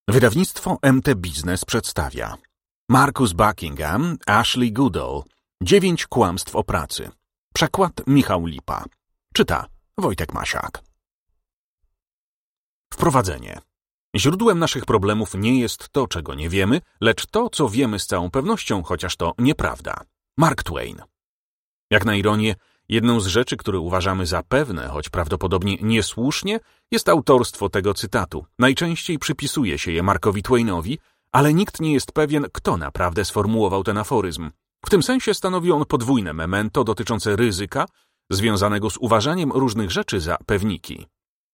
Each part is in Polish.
Wydawnictwo MT Biznes przedstawia Marcus Buckingham, Ashley Goodall, 9 kłamstw o pracy. Przekład Michał Lipa. Czyta Wojtek Masiak. Wprowadzenie. Źródłem naszych problemów nie jest to, czego nie wiemy, lecz to, co wiemy z całą pewnością, chociaż to nieprawda. Mark Twain. Jak na ironię, jedną z rzeczy, które uważamy za pewne, choć prawdopodobnie niesłusznie, jest autorstwo tego cytatu. Najczęściej przypisuje się je Markowi Twainowi, ale nikt nie jest pewien, kto naprawdę sformułował ten aforyzm. W tym sensie stanowi on podwójne memento dotyczące ryzyka, związanego z uważaniem różnych rzeczy za pewniki.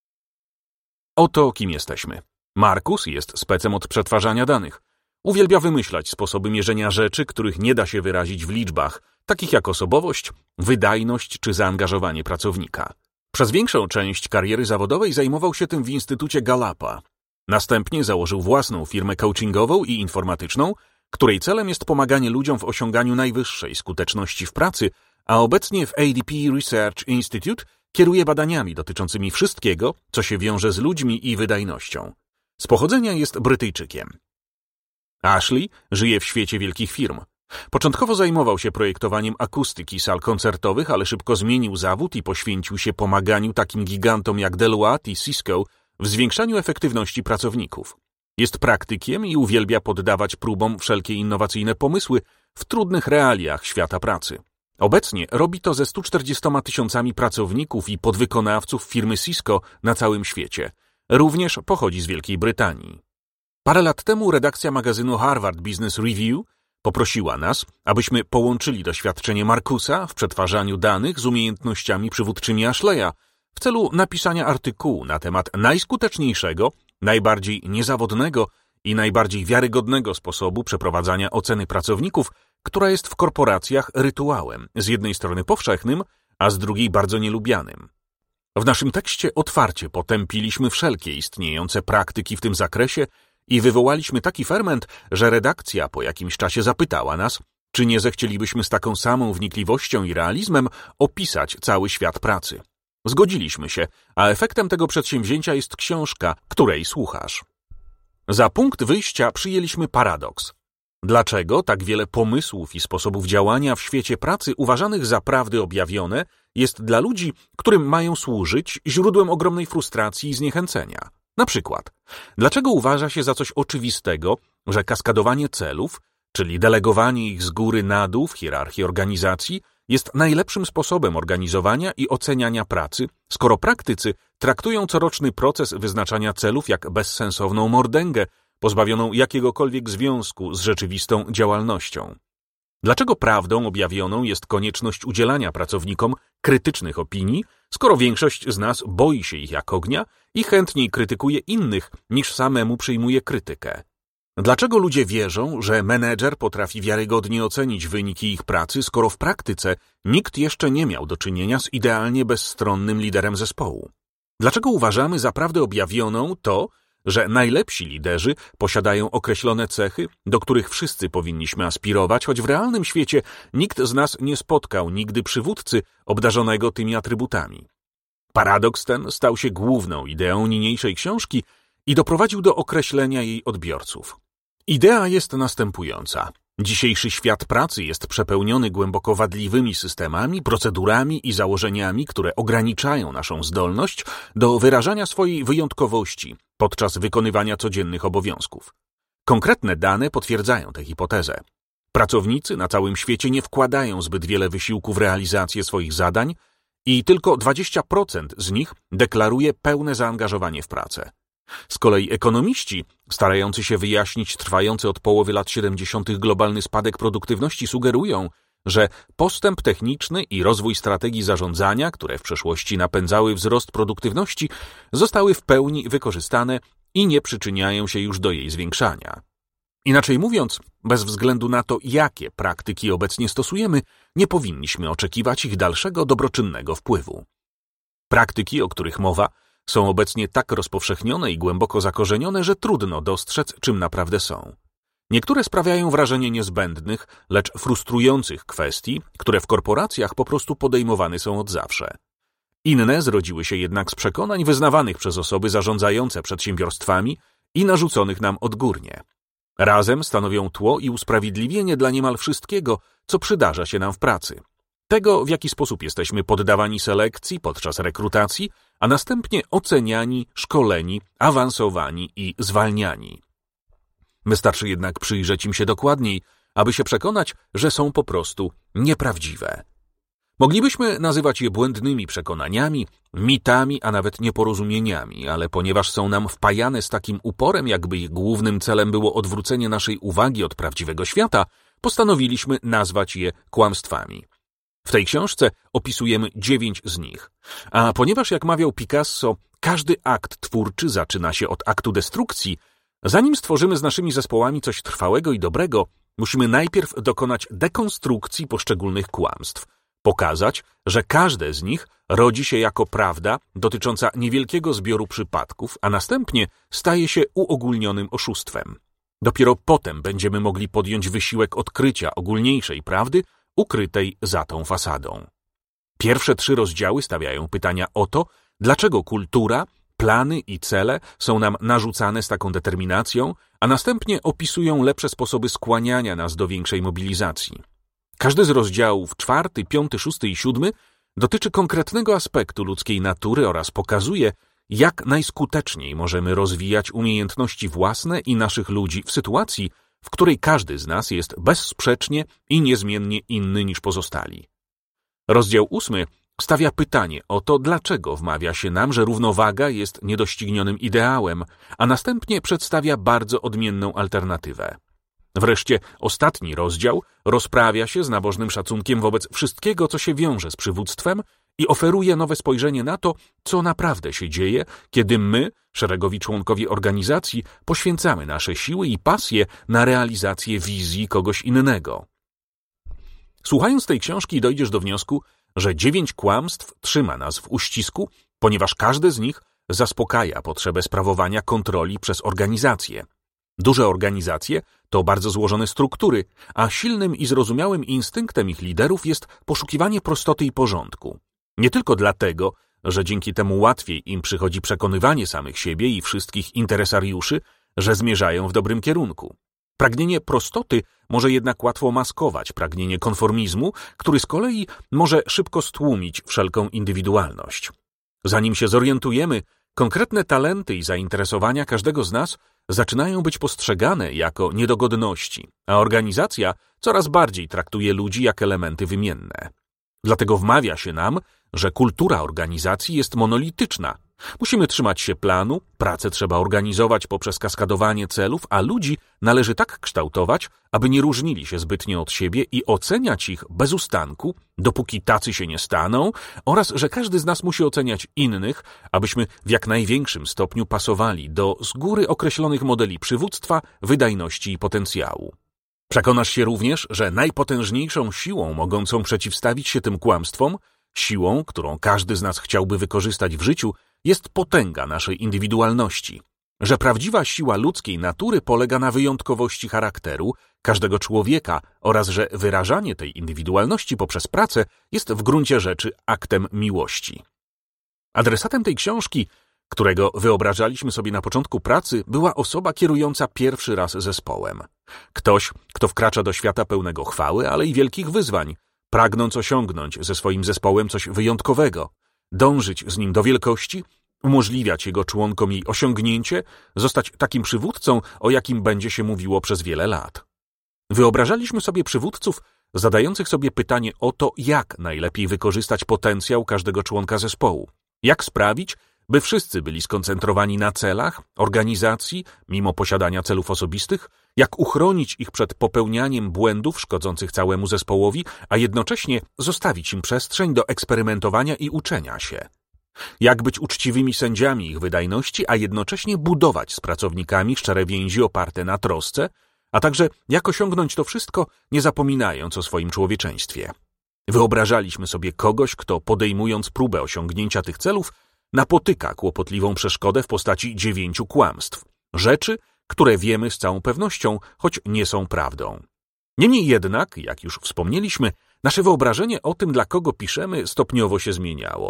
Oto kim jesteśmy. Marcus jest specem od przetwarzania danych. Uwielbia wymyślać sposoby mierzenia rzeczy, których nie da się wyrazić w liczbach, takich jak osobowość, wydajność czy zaangażowanie pracownika. Przez większą część kariery zawodowej zajmował się tym w Instytucie Gallupa. Następnie założył własną firmę coachingową i informatyczną, której celem jest pomaganie ludziom w osiąganiu najwyższej skuteczności w pracy, a obecnie w ADP Research Institute kieruje badaniami dotyczącymi wszystkiego, co się wiąże z ludźmi i wydajnością. Z pochodzenia jest Brytyjczykiem. Ashley żyje w świecie wielkich firm. Początkowo zajmował się projektowaniem akustyki sal koncertowych, ale szybko zmienił zawód i poświęcił się pomaganiu takim gigantom jak Deloitte i Cisco w zwiększaniu efektywności pracowników. Jest praktykiem i uwielbia poddawać próbom wszelkie innowacyjne pomysły w trudnych realiach świata pracy. Obecnie robi to ze 140 000 pracowników i podwykonawców firmy Cisco na całym świecie. Również pochodzi z Wielkiej Brytanii. Parę lat temu redakcja magazynu Harvard Business Review poprosiła nas, abyśmy połączyli doświadczenie Marcusa w przetwarzaniu danych z umiejętnościami przywódczymi Ashleya w celu napisania artykułu na temat najskuteczniejszego, najbardziej niezawodnego i najbardziej wiarygodnego sposobu przeprowadzania oceny pracowników, która jest w korporacjach rytuałem, z jednej strony powszechnym, a z drugiej bardzo nielubianym. W naszym tekście otwarcie potępiliśmy wszelkie istniejące praktyki w tym zakresie i wywołaliśmy taki ferment, że redakcja po jakimś czasie zapytała nas, czy nie zechcielibyśmy z taką samą wnikliwością i realizmem opisać cały świat pracy. Zgodziliśmy się, a efektem tego przedsięwzięcia jest książka, której słuchasz. Za punkt wyjścia przyjęliśmy paradoks. Dlaczego tak wiele pomysłów i sposobów działania w świecie pracy uważanych za prawdy objawione jest dla ludzi, którym mają służyć, źródłem ogromnej frustracji i zniechęcenia? Na przykład, dlaczego uważa się za coś oczywistego, że kaskadowanie celów, czyli delegowanie ich z góry na dół w hierarchii organizacji, jest najlepszym sposobem organizowania i oceniania pracy, skoro praktycy traktują coroczny proces wyznaczania celów jak bezsensowną mordęgę, pozbawioną jakiegokolwiek związku z rzeczywistą działalnością? Dlaczego prawdą objawioną jest konieczność udzielania pracownikom krytycznych opinii, skoro większość z nas boi się ich jak ognia i chętniej krytykuje innych, niż samemu przyjmuje krytykę? Dlaczego ludzie wierzą, że menedżer potrafi wiarygodnie ocenić wyniki ich pracy, skoro w praktyce nikt jeszcze nie miał do czynienia z idealnie bezstronnym liderem zespołu? Dlaczego uważamy za prawdę objawioną to, że najlepsi liderzy posiadają określone cechy, do których wszyscy powinniśmy aspirować, choć w realnym świecie nikt z nas nie spotkał nigdy przywódcy obdarzonego tymi atrybutami? Paradoks ten stał się główną ideą niniejszej książki i doprowadził do określenia jej odbiorców. Idea jest następująca. Dzisiejszy świat pracy jest przepełniony głęboko wadliwymi systemami, procedurami i założeniami, które ograniczają naszą zdolność do wyrażania swojej wyjątkowości podczas wykonywania codziennych obowiązków. Konkretne dane potwierdzają tę hipotezę. Pracownicy na całym świecie nie wkładają zbyt wiele wysiłku w realizację swoich zadań i tylko 20% z nich deklaruje pełne zaangażowanie w pracę. Z kolei ekonomiści, starający się wyjaśnić trwający od połowy lat 70. globalny spadek produktywności, sugerują, że postęp techniczny i rozwój strategii zarządzania, które w przeszłości napędzały wzrost produktywności, zostały w pełni wykorzystane i nie przyczyniają się już do jej zwiększania. Inaczej mówiąc, bez względu na to, jakie praktyki obecnie stosujemy, nie powinniśmy oczekiwać ich dalszego dobroczynnego wpływu. Praktyki, o których mowa, są obecnie tak rozpowszechnione i głęboko zakorzenione, że trudno dostrzec, czym naprawdę są. Niektóre sprawiają wrażenie niezbędnych, lecz frustrujących kwestii, które w korporacjach po prostu podejmowane są od zawsze. Inne zrodziły się jednak z przekonań wyznawanych przez osoby zarządzające przedsiębiorstwami i narzuconych nam odgórnie. Razem stanowią tło i usprawiedliwienie dla niemal wszystkiego, co przydarza się nam w pracy. Tego, w jaki sposób jesteśmy poddawani selekcji podczas rekrutacji, a następnie oceniani, szkoleni, awansowani i zwalniani. Wystarczy jednak przyjrzeć im się dokładniej, aby się przekonać, że są po prostu nieprawdziwe. Moglibyśmy nazywać je błędnymi przekonaniami, mitami, a nawet nieporozumieniami, ale ponieważ są nam wpajane z takim uporem, jakby ich głównym celem było odwrócenie naszej uwagi od prawdziwego świata, postanowiliśmy nazwać je kłamstwami. W tej książce opisujemy 9 z nich. A ponieważ, jak mawiał Picasso, każdy akt twórczy zaczyna się od aktu destrukcji, zanim stworzymy z naszymi zespołami coś trwałego i dobrego, musimy najpierw dokonać dekonstrukcji poszczególnych kłamstw, pokazać, że każde z nich rodzi się jako prawda dotycząca niewielkiego zbioru przypadków, a następnie staje się uogólnionym oszustwem. Dopiero potem będziemy mogli podjąć wysiłek odkrycia ogólniejszej prawdy ukrytej za tą fasadą. Pierwsze 3 rozdziały stawiają pytania o to, dlaczego kultura, plany i cele są nam narzucane z taką determinacją, a następnie opisują lepsze sposoby skłaniania nas do większej mobilizacji. Każdy z rozdziałów 4, 5, 6 i 7 dotyczy konkretnego aspektu ludzkiej natury oraz pokazuje, jak najskuteczniej możemy rozwijać umiejętności własne i naszych ludzi w sytuacji, w której każdy z nas jest bezsprzecznie i niezmiennie inny niż pozostali. Rozdział 8 stawia pytanie o to, dlaczego wmawia się nam, że równowaga jest niedoścignionym ideałem, a następnie przedstawia bardzo odmienną alternatywę. Wreszcie ostatni rozdział rozprawia się z nabożnym szacunkiem wobec wszystkiego, co się wiąże z przywództwem i oferuje nowe spojrzenie na to, co naprawdę się dzieje, kiedy my, szeregowi członkowie organizacji, poświęcamy nasze siły i pasje na realizację wizji kogoś innego. Słuchając tej książki dojdziesz do wniosku, że 9 kłamstw trzyma nas w uścisku, ponieważ każde z nich zaspokaja potrzebę sprawowania kontroli przez organizację. Duże organizacje to bardzo złożone struktury, a silnym i zrozumiałym instynktem ich liderów jest poszukiwanie prostoty i porządku. Nie tylko dlatego, że dzięki temu łatwiej im przychodzi przekonywanie samych siebie i wszystkich interesariuszy, że zmierzają w dobrym kierunku. Pragnienie prostoty może jednak łatwo maskować pragnienie konformizmu, który z kolei może szybko stłumić wszelką indywidualność. Zanim się zorientujemy, konkretne talenty i zainteresowania każdego z nas zaczynają być postrzegane jako niedogodności, a organizacja coraz bardziej traktuje ludzi jak elementy wymienne. Dlatego wmawia się nam, że kultura organizacji jest monolityczna. Musimy trzymać się planu, pracę trzeba organizować poprzez kaskadowanie celów, a ludzi należy tak kształtować, aby nie różnili się zbytnio od siebie i oceniać ich bez ustanku, dopóki tacy się nie staną, oraz że każdy z nas musi oceniać innych, abyśmy w jak największym stopniu pasowali do z góry określonych modeli przywództwa, wydajności i potencjału. Przekonasz się również, że najpotężniejszą siłą mogącą przeciwstawić się tym kłamstwom, siłą, którą każdy z nas chciałby wykorzystać w życiu, jest potęga naszej indywidualności, że prawdziwa siła ludzkiej natury polega na wyjątkowości charakteru każdego człowieka oraz że wyrażanie tej indywidualności poprzez pracę jest w gruncie rzeczy aktem miłości. Adresatem tej książki, którego wyobrażaliśmy sobie na początku pracy, była osoba kierująca pierwszy raz zespołem. Ktoś, kto wkracza do świata pełnego chwały, ale i wielkich wyzwań, pragnąc osiągnąć ze swoim zespołem coś wyjątkowego, dążyć z nim do wielkości, umożliwiać jego członkom jej osiągnięcie, zostać takim przywódcą, o jakim będzie się mówiło przez wiele lat. Wyobrażaliśmy sobie przywódców zadających sobie pytanie o to, jak najlepiej wykorzystać potencjał każdego członka zespołu, jak sprawić, by wszyscy byli skoncentrowani na celach organizacji, mimo posiadania celów osobistych, jak uchronić ich przed popełnianiem błędów szkodzących całemu zespołowi, a jednocześnie zostawić im przestrzeń do eksperymentowania i uczenia się. Jak być uczciwymi sędziami ich wydajności, a jednocześnie budować z pracownikami szczere więzi oparte na trosce, a także jak osiągnąć to wszystko, nie zapominając o swoim człowieczeństwie. Wyobrażaliśmy sobie kogoś, kto podejmując próbę osiągnięcia tych celów, napotyka kłopotliwą przeszkodę w postaci 9 kłamstw, rzeczy, które wiemy z całą pewnością, choć nie są prawdą. Niemniej jednak, jak już wspomnieliśmy, nasze wyobrażenie o tym, dla kogo piszemy, stopniowo się zmieniało.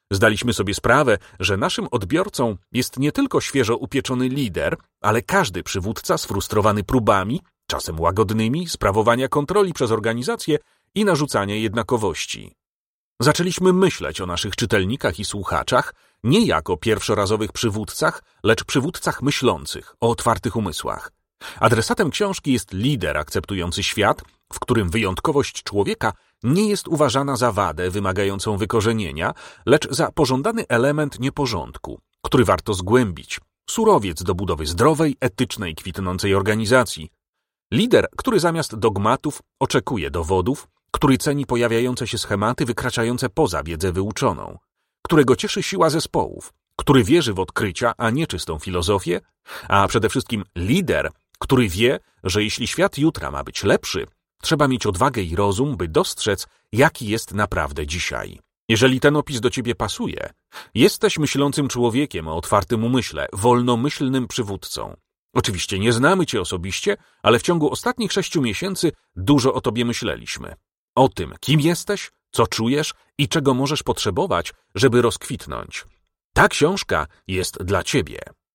Zdaliśmy sobie sprawę, że naszym odbiorcą jest nie tylko świeżo upieczony lider, ale każdy przywódca sfrustrowany próbami, czasem łagodnymi, sprawowania kontroli przez organizację i narzucania jednakowości. Zaczęliśmy myśleć o naszych czytelnikach i słuchaczach nie jako pierwszorazowych przywódcach, lecz przywódcach myślących, o otwartych umysłach. Adresatem książki jest lider akceptujący świat, w którym wyjątkowość człowieka nie jest uważana za wadę wymagającą wykorzenienia, lecz za pożądany element nieporządku, który warto zgłębić, surowiec do budowy zdrowej, etycznej, kwitnącej organizacji. Lider, który zamiast dogmatów oczekuje dowodów, który ceni pojawiające się schematy wykraczające poza wiedzę wyuczoną, którego cieszy siła zespołów, który wierzy w odkrycia, a nie czystą filozofię, a przede wszystkim lider, który wie, że jeśli świat jutra ma być lepszy, trzeba mieć odwagę i rozum, by dostrzec, jaki jest naprawdę dzisiaj. Jeżeli ten opis do ciebie pasuje, jesteś myślącym człowiekiem o otwartym umyśle, wolnomyślnym przywódcą. Oczywiście nie znamy cię osobiście, ale w ciągu ostatnich 6 miesięcy dużo o tobie myśleliśmy. O tym, kim jesteś, co czujesz i czego możesz potrzebować, żeby rozkwitnąć. Ta książka jest dla ciebie.